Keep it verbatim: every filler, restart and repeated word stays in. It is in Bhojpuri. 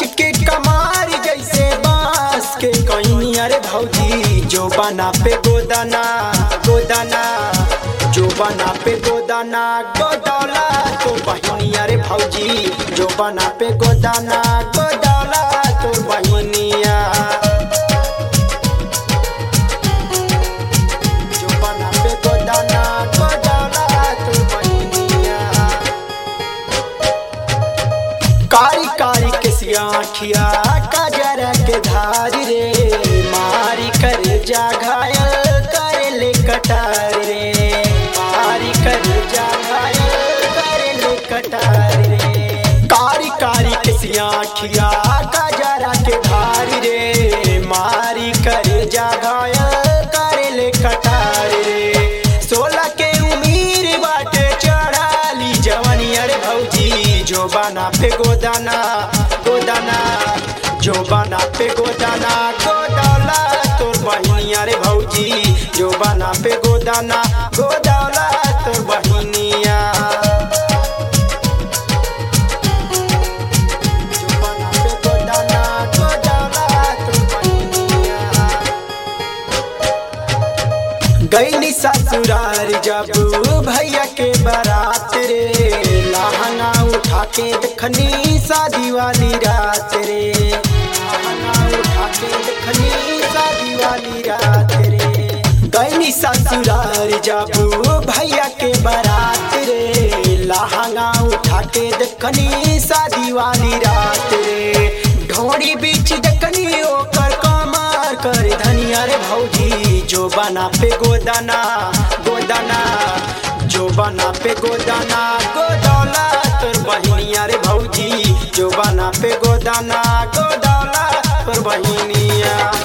लच के कमार जैसे बांस के कहीं अरे भौजी जो बना पे गोदाना गोदाना जो बना पे गोदाना गोदौला तो बहिनी अरे भौजी जो बना पे गोदाना गोदौला तो बहिनिया जो बना पे गोदाना गोदौला तो बहिनिया कारी कारी के सियाखिया काजरा के धार रे मारी कर जा घायल करे ले कटार रे मारी कर जा घायल करे ले कटार रे कारी कारी के सियाखिया काजरा के धार रे मारी कर जा घायल करे ले कटार रे सोलह के उमीर बाटे चढ़ाली जवानी अरे भौजी जो बना पे गोदाना गोदाना जो बना पे गोदाना गोदौला तोर बहिनिया रे भौजी जो बना पे गोदाना गोदौला तोर बहिनिया जो बना पे गोदाना गोदौला तोर बहिनिया गईनी ससुरार जब भैया के बारात रे लहंगा उठा के देखनी शादी वाली रात रे लहंगा उठा के देखनी शादी वाली रात रे गईनी ससुरार जब भैया के बारात रे लहंगा उठा के देखनी शादी वाली रात रे ढोड़ी बीच देखनी ओकर कमार कर धनिया रे भौजी जो बना पे गोदाना गोदाना जो बना पे गोदाना गोदौला तोर बहिनिया रे भौजी जो बना पे गोदाना गोदौला तोर बहिनिया।